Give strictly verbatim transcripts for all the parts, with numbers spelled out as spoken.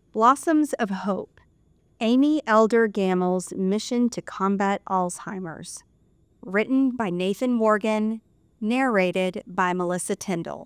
Blossoms of Hope, Amy Elder Gamel's Mission to Combat Alzheimer's. Written by Nathan Morgan, narrated by Melissa Tyndall.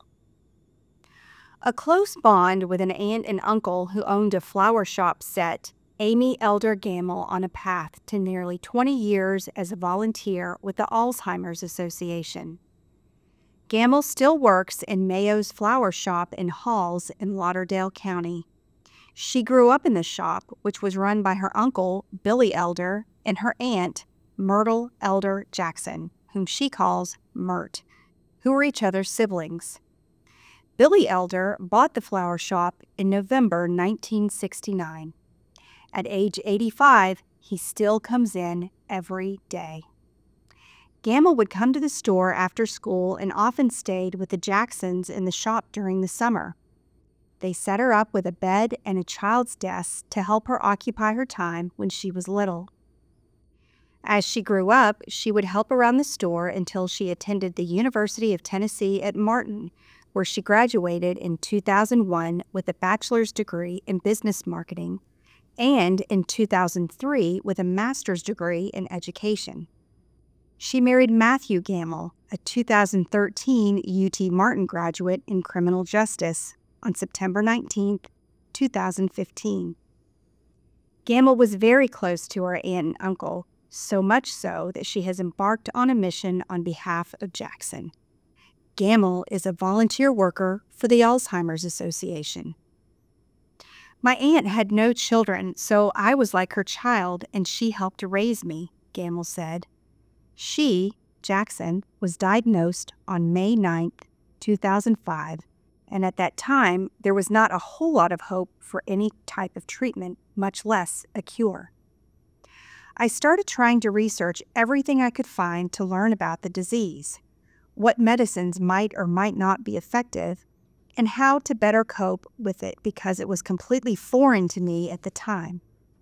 A close bond with an aunt and uncle who owned a flower shop set Amy Elder Gamel on a path to nearly twenty years as a volunteer with the Alzheimer's Association. Gamel still works in Mayo's flower shop in Halls in Lauderdale County. She grew up in the shop, which was run by her uncle, Billy Elder, and her aunt, Myrtle Elder Jackson, whom she calls Myrt, who were each other's siblings. Billy Elder bought the flower shop in November nineteen sixty-nine. At age eighty-five, he still comes in every day. Gamel would come to the store after school and often stayed with the Jacksons in the shop during the summer. They set her up with a bed and a child's desk to help her occupy her time when she was little. As she grew up, she would help around the store until she attended the University of Tennessee at Martin, where she graduated in two thousand one with a bachelor's degree in business marketing and in two thousand three with a master's degree in education. She married Matthew Gamel, a two thousand thirteen U T Martin graduate in criminal justice, on September nineteenth, two thousand fifteen. Gamel was very close to her aunt and uncle, so much so that she has embarked on a mission on behalf of Jackson. Gamel is a volunteer worker for the Alzheimer's Association. My aunt had no children, so I was like her child, and she helped to raise me, Gamel said. She, Jackson, was diagnosed on May ninth, two thousand five, and at that time, there was not a whole lot of hope for any type of treatment, much less a cure. I started trying to research everything I could find to learn about the disease, what medicines might or might not be effective, and how to better cope with it because it was completely foreign to me at the time.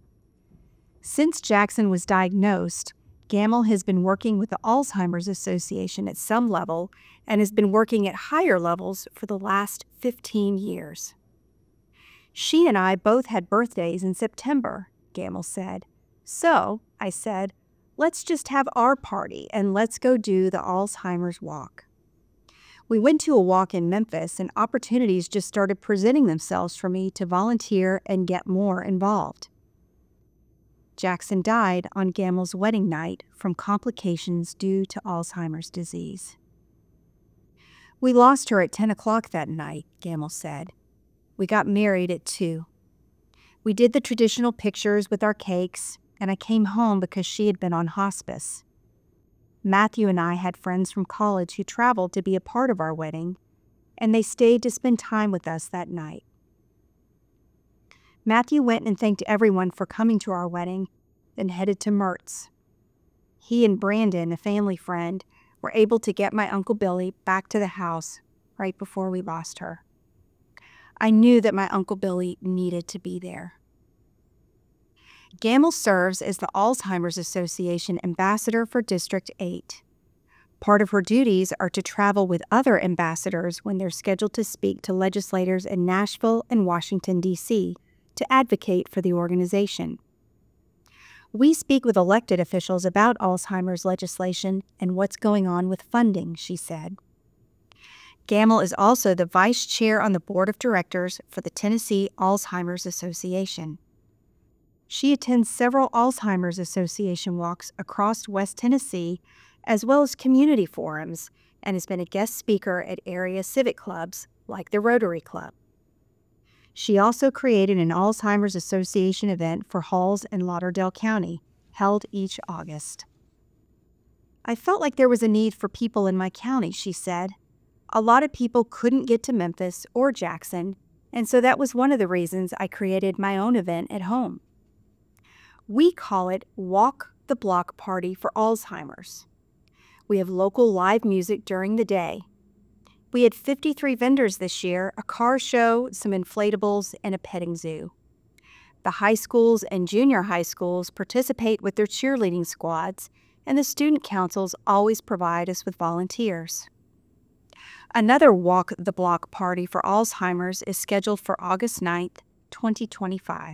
Since Jackson was diagnosed, Gamel has been working with the Alzheimer's Association at some level and has been working at higher levels for the last fifteen years. She and I both had birthdays in September, Gamel said. So, I said, let's just have our party and let's go do the Alzheimer's walk. We went to a walk in Memphis and opportunities just started presenting themselves for me to volunteer and get more involved. Jackson died on Gamel's wedding night from complications due to Alzheimer's disease. We lost her at ten o'clock that night, Gamel said. We got married at two. We did the traditional pictures with our cakes, and I came home because she had been on hospice. Matthew and I had friends from college who traveled to be a part of our wedding, and they stayed to spend time with us that night. Matthew went and thanked everyone for coming to our wedding, then headed to Myrt's. He and Brandon, a family friend, were able to get my Uncle Billy back to the house right before we lost her. I knew that my Uncle Billy needed to be there. Gamel serves as the Alzheimer's Association ambassador for District eight. Part of her duties are to travel with other ambassadors when they're scheduled to speak to legislators in Nashville and Washington, D C, to advocate for the organization. We speak with elected officials about Alzheimer's legislation and what's going on with funding, she said. Gamel is also the vice chair on the board of directors for the Tennessee Alzheimer's Association. She attends several Alzheimer's Association walks across West Tennessee, as well as community forums, and has been a guest speaker at area civic clubs like the Rotary Club. She also created an Alzheimer's Association event for Halls in Lauderdale County, held each August. I felt like there was a need for people in my county, she said. A lot of people couldn't get to Memphis or Jackson, and so that was one of the reasons I created my own event at home. We call it Walk the Block Party for Alzheimer's. We have local live music during the day. We had fifty-three vendors this year, a car show, some inflatables, and a petting zoo. The high schools and junior high schools participate with their cheerleading squads, and the student councils always provide us with volunteers. Another Walk the Block party for Alzheimer's is scheduled for August ninth, twenty twenty-five.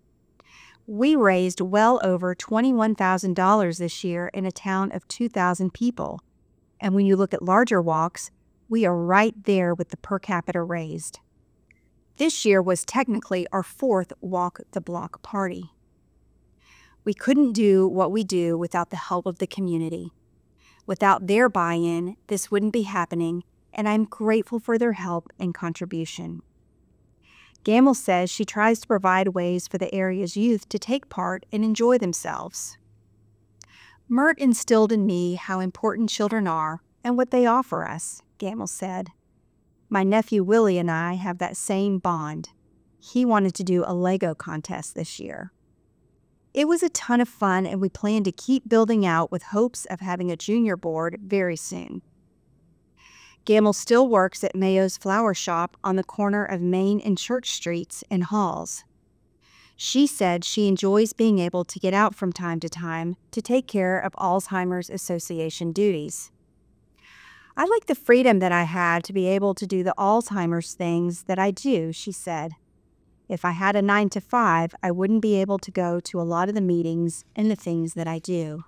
We raised well over twenty-one thousand dollars this year in a town of two thousand people. And when you look at larger walks, we are right there with the per capita raised. This year was technically our fourth Walk the Block party. We couldn't do what we do without the help of the community. Without their buy-in, this wouldn't be happening, and I'm grateful for their help and contribution. Gamble says she tries to provide ways for the area's youth to take part and enjoy themselves. Mert instilled in me how important children are and what they offer us, Gamble said. My nephew Willie and I have that same bond. He wanted to do a Lego contest this year. It was a ton of fun, and we plan to keep building out with hopes of having a junior board very soon. Gamble still works at Mayo's Flower Shop on the corner of Main and Church Streets in Halls. She said she enjoys being able to get out from time to time to take care of Alzheimer's Association duties. I like the freedom that I had to be able to do the Alzheimer's things that I do, she said. If I had a nine to five, I wouldn't be able to go to a lot of the meetings and the things that I do.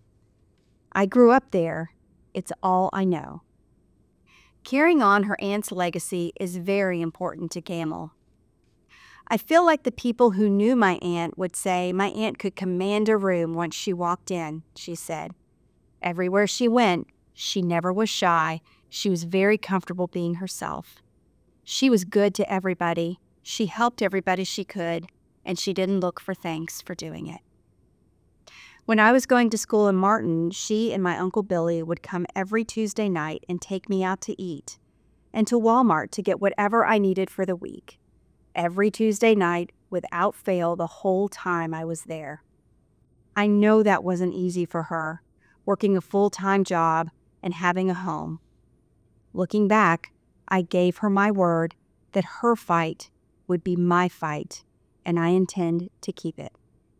I grew up there. It's all I know. Carrying on her aunt's legacy is very important to Gamble. I feel like the people who knew my aunt would say my aunt could command a room once she walked in, she said. Everywhere she went, she never was shy. She was very comfortable being herself. She was good to everybody. She helped everybody she could, and she didn't look for thanks for doing it. When I was going to school in Martin, she and my Uncle Billy would come every Tuesday night and take me out to eat, and to Walmart to get whatever I needed for the week. Every Tuesday night, without fail, the whole time I was there. I know that wasn't easy for her, working a full-time job and having a home. Looking back, I gave her my word that her fight would be my fight, and I intend to keep it.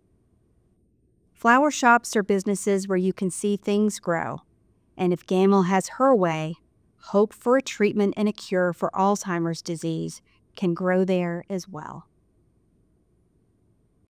Flower shops are businesses where you can see things grow, and if Gamble has her way, hope for a treatment and a cure for Alzheimer's disease can grow there as well.